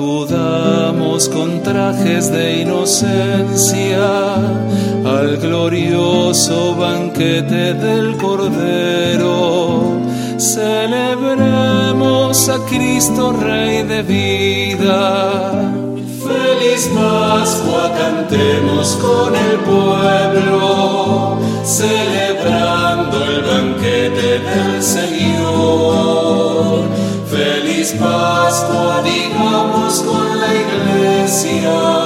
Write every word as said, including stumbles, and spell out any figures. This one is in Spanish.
Acudamos con trajes de inocencia al glorioso banquete del Cordero. Celebremos a Cristo, Rey de vida. Feliz Pascua, cantemos con el pueblo, celebrando el banquete del Señor. Feliz Pascua, digamos con la Iglesia.